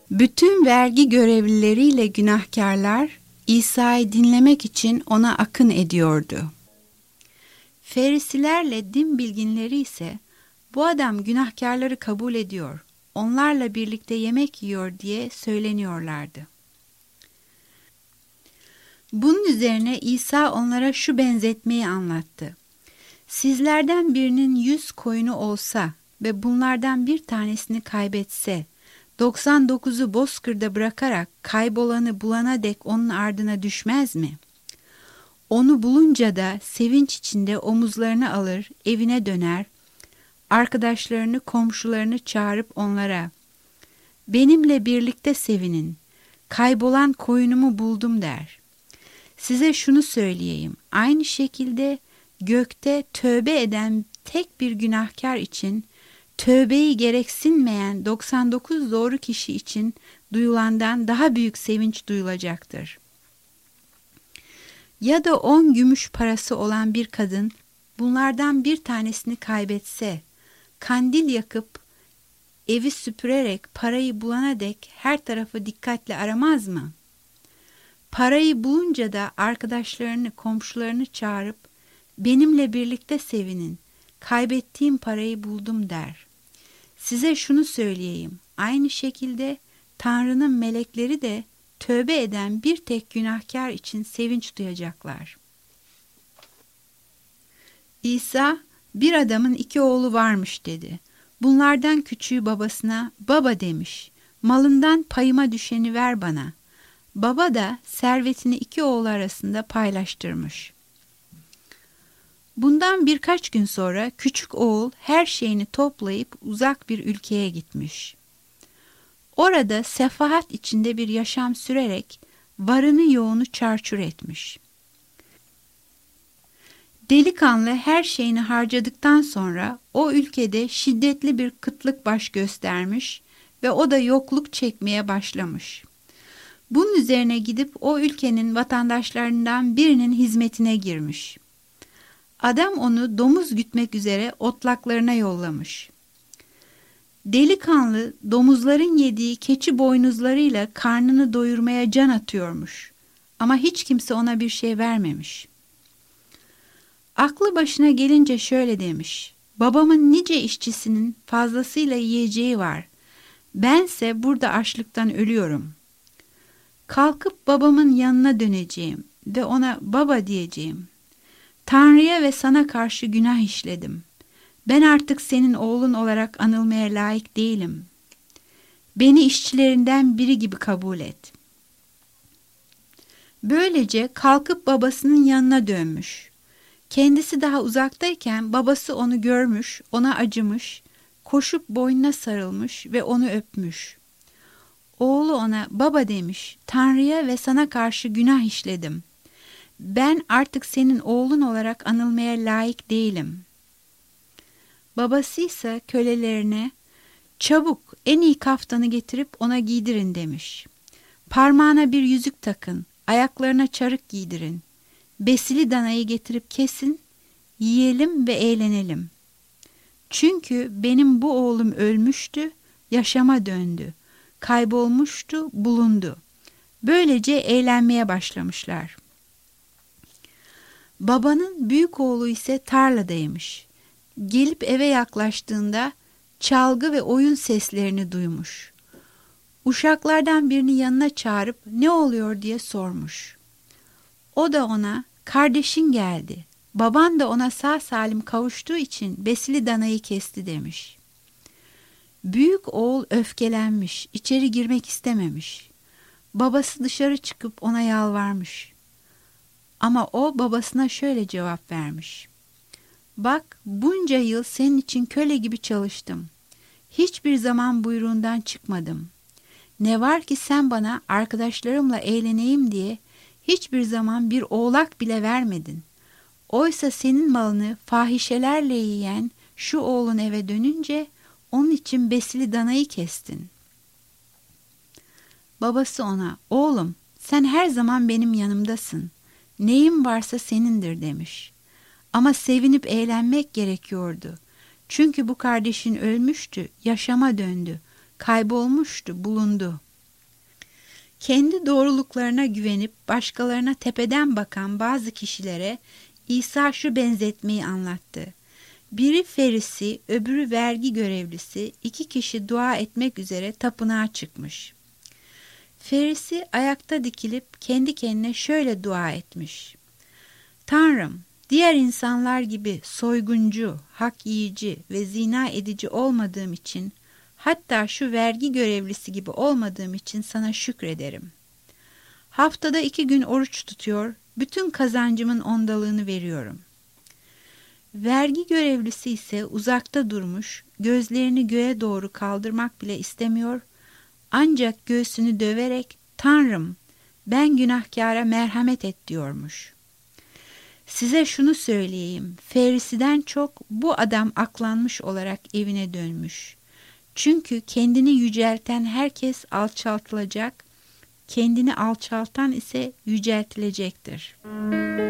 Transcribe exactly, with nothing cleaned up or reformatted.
Bütün vergi görevlileriyle günahkarlar İsa'yı dinlemek için ona akın ediyordu. Ferisilerle din bilginleri ise bu adam günahkarları kabul ediyor, onlarla birlikte yemek yiyor diye söyleniyorlardı. Bunun üzerine İsa onlara şu benzetmeyi anlattı. Sizlerden birinin yüz koyunu olsa ve bunlardan bir tanesini kaybetse, doksan dokuzu bozkırda bırakarak kaybolanı bulana dek onun ardına düşmez mi? Onu bulunca da sevinç içinde omuzlarını alır, evine döner, arkadaşlarını, komşularını çağırıp onlara, benimle birlikte sevinin, kaybolan koyunumu buldum der. Size şunu söyleyeyim, aynı şekilde gökte tövbe eden tek bir günahkar için, tövbeyi gereksinmeyen doksan dokuz doğru kişi için duyulandan daha büyük sevinç duyulacaktır. Ya da on gümüş parası olan bir kadın bunlardan bir tanesini kaybetse, kandil yakıp evi süpürerek parayı bulana dek her tarafı dikkatle aramaz mı? Parayı bulunca da arkadaşlarını, komşularını çağırıp benimle birlikte sevinin, kaybettiğim parayı buldum der. Size şunu söyleyeyim, aynı şekilde Tanrı'nın melekleri de tövbe eden bir tek günahkar için sevinç duyacaklar. İsa, bir adamın iki oğlu varmış dedi. Bunlardan küçüğü babasına, baba demiş, malından payıma düşeni ver bana. Baba da servetini iki oğlu arasında paylaştırmış. Bundan birkaç gün sonra küçük oğul her şeyini toplayıp uzak bir ülkeye gitmiş. Orada sefahat içinde bir yaşam sürerek varını yoğunu çarçur etmiş. Delikanlı her şeyini harcadıktan sonra o ülkede şiddetli bir kıtlık baş göstermiş ve o da yokluk çekmeye başlamış. Bunun üzerine gidip o ülkenin vatandaşlarından birinin hizmetine girmiş. Adam onu domuz gütmek üzere otlaklarına yollamış. Delikanlı domuzların yediği keçi boynuzlarıyla karnını doyurmaya can atıyormuş. Ama hiç kimse ona bir şey vermemiş. Aklı başına gelince şöyle demiş. Babamın nice işçisinin fazlasıyla yiyeceği var. Bense burada açlıktan ölüyorum. Kalkıp babamın yanına döneceğim ve ona baba diyeceğim. Tanrı'ya ve sana karşı günah işledim. Ben artık senin oğlun olarak anılmaya layık değilim. Beni işçilerinden biri gibi kabul et. Böylece kalkıp babasının yanına dönmüş. Kendisi daha uzaktayken babası onu görmüş, ona acımış, koşup boynuna sarılmış ve onu öpmüş. Oğlu ona baba demiş, Tanrı'ya ve sana karşı günah işledim. Ben artık senin oğlun olarak anılmaya layık değilim. Babası ise kölelerine, çabuk en iyi kaftanı getirip ona giydirin demiş. Parmağına bir yüzük takın, ayaklarına çarık giydirin. Besili danayı getirip kesin, yiyelim ve eğlenelim. Çünkü benim bu oğlum ölmüştü, yaşama döndü. Kaybolmuştu, bulundu. Böylece eğlenmeye başlamışlar. Babanın büyük oğlu ise tarladaymış. Gelip eve yaklaştığında çalgı ve oyun seslerini duymuş. Uşaklardan birini yanına çağırıp ne oluyor diye sormuş. O da ona kardeşin geldi. Baban da ona sağ salim kavuştuğu için besili danayı kesti demiş. Büyük oğul öfkelenmiş, içeri girmek istememiş. Babası dışarı çıkıp ona yalvarmış. Ama o babasına şöyle cevap vermiş. Bak, bunca yıl senin için köle gibi çalıştım. Hiçbir zaman buyruğundan çıkmadım. Ne var ki sen bana arkadaşlarımla eğleneyim diye hiçbir zaman bir oğlak bile vermedin. Oysa senin malını fahişelerle yiyen şu oğlun eve dönünce onun için besili danayı kestin. Babası ona, oğlum sen her zaman benim yanımdasın. Neyim varsa senindir demiş. Ama sevinip eğlenmek gerekiyordu. Çünkü bu kardeşin ölmüştü, yaşama döndü. Kaybolmuştu, bulundu. Kendi doğruluklarına güvenip başkalarına tepeden bakan bazı kişilere İsa şu benzetmeyi anlattı. Biri Ferisi, öbürü vergi görevlisi, iki kişi dua etmek üzere tapınağa çıkmış. Ferisi ayakta dikilip kendi kendine şöyle dua etmiş. Tanrım, diğer insanlar gibi soyguncu, hak yiyici ve zina edici olmadığım için, hatta şu vergi görevlisi gibi olmadığım için sana şükrederim. Haftada iki gün oruç tutuyor, bütün kazancımın ondalığını veriyorum. Vergi görevlisi ise uzakta durmuş, gözlerini göğe doğru kaldırmak bile istemiyor, ancak göğsünü döverek, Tanrım, ben günahkâra merhamet et diyormuş. Size şunu söyleyeyim, Ferisi'den çok bu adam aklanmış olarak evine dönmüş. Çünkü kendini yücelten herkes alçaltılacak, kendini alçaltan ise yüceltilecektir.